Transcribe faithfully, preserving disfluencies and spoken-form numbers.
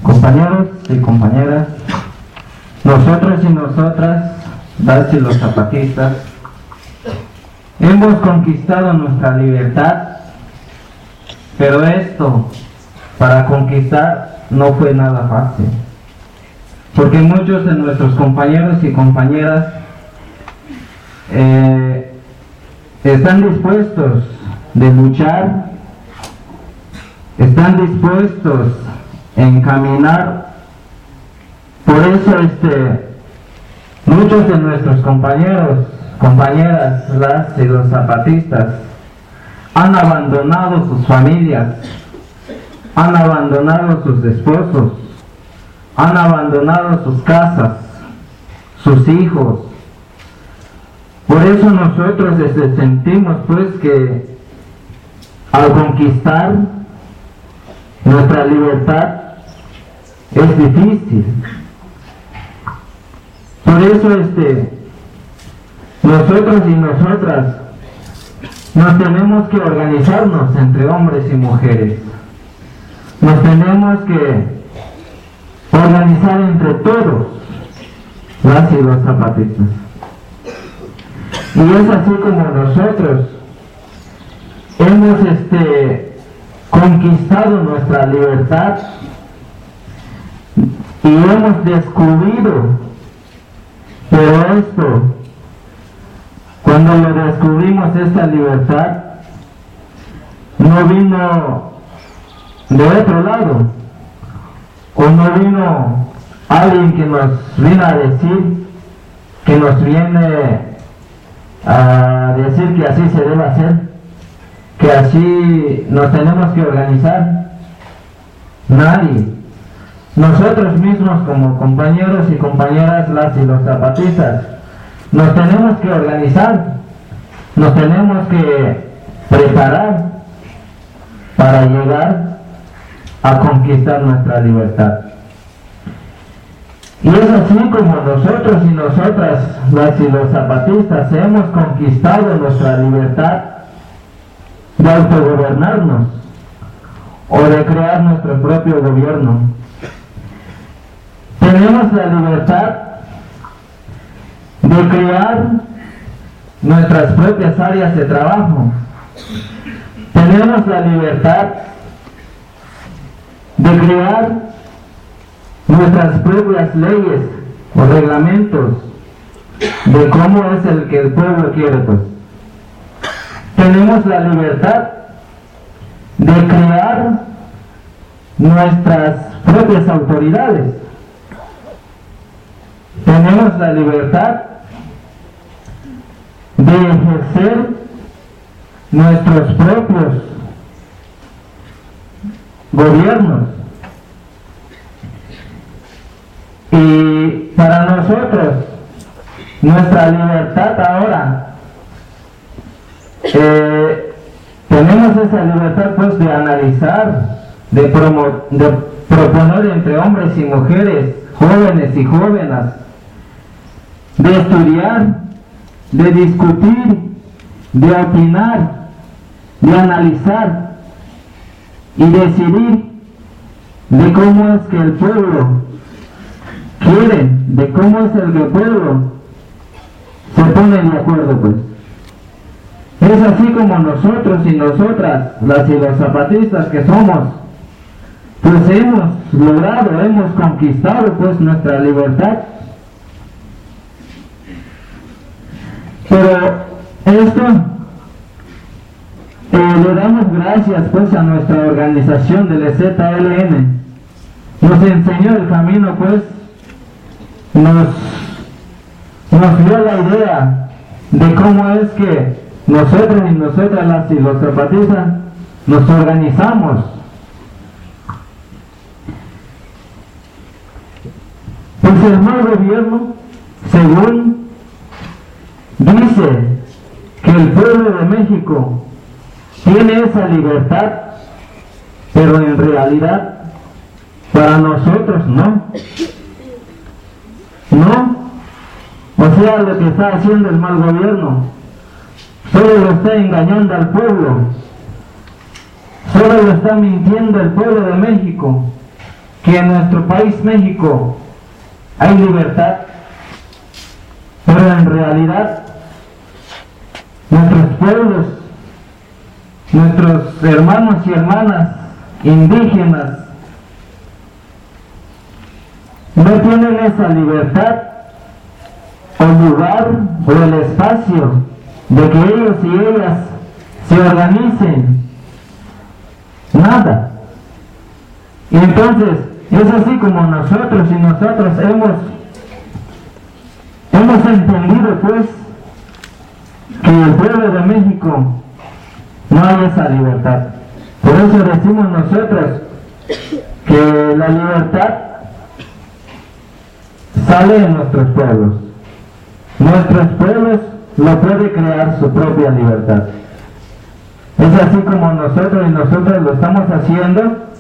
Compañeros y compañeras, nosotros y nosotras, las y los zapatistas, hemos conquistado nuestra libertad, pero esto, para conquistar, no fue nada fácil, porque muchos de nuestros compañeros y compañeras eh, están dispuestos de luchar, están dispuestos a encaminar. Por eso este, muchos de nuestros compañeros, compañeras, las y los zapatistas, han abandonado sus familias, han abandonado sus esposos, han abandonado sus casas, sus hijos. Por eso nosotros este, sentimos pues que al conquistar nuestra libertad es difícil. Por eso este, nosotros y nosotras nos tenemos que organizarnos entre hombres y mujeres. Nos tenemos que organizar entre todos, las y los zapatistas. Y es así como nosotros hemos este, conquistado nuestra libertad y hemos descubierto, pero esto, cuando lo descubrimos, esta libertad no vino de otro lado, o no vino alguien que nos vino a decir, que nos viene a decir que así se debe hacer, que así nos tenemos que organizar. Nadie. Nosotros mismos como compañeros y compañeras, las y los zapatistas, nos tenemos que organizar, nos tenemos que preparar para llegar a conquistar nuestra libertad. Y es así como nosotros y nosotras, las y los zapatistas, hemos conquistado nuestra libertad de autogobernarnos o de crear nuestro propio gobierno. Tenemos la libertad de crear nuestras propias áreas de trabajo. Tenemos la libertad de crear nuestras propias leyes o reglamentos de cómo es el que el pueblo quiere, pues. Tenemos la libertad de crear nuestras propias autoridades. Tenemos la libertad de ejercer nuestros propios gobiernos. Y para nosotros, nuestra libertad ahora, eh, tenemos esa libertad pues de analizar, de, promo, de proponer entre hombres y mujeres, jóvenes y jóvenes, de estudiar, de discutir, de opinar, de analizar y decidir de cómo es que el pueblo quiere, de cómo es el que el pueblo se pone de acuerdo, pues. Es así como nosotros y nosotras, las y los zapatistas que somos, pues hemos logrado, hemos conquistado pues nuestra libertad. Pero esto eh, le damos gracias pues a nuestra organización del E Z L N. Nos enseñó el camino, pues nos, nos dio la idea de cómo es que nosotros y nosotras, las y los zapatistas, nos organizamos. Pues el mal gobierno, según dice que el pueblo de México tiene esa libertad, pero en realidad para nosotros no. No. O sea, lo que está haciendo el mal gobierno solo lo está engañando al pueblo, solo lo está mintiendo el pueblo de México. que en nuestro país México hay libertad, pero en realidad nuestros pueblos, nuestros hermanos y hermanas indígenas no tienen esa libertad o lugar o el espacio de que ellos y ellas se organicen. Nada. Y entonces es así como nosotros y nosotros hemos hemos entendido pues que el pueblo de México no hay esa libertad. Por eso decimos nosotros que la libertad sale en nuestros pueblos. Nuestros pueblos lo puede crear su propia libertad. Es así como nosotros y nosotros lo estamos haciendo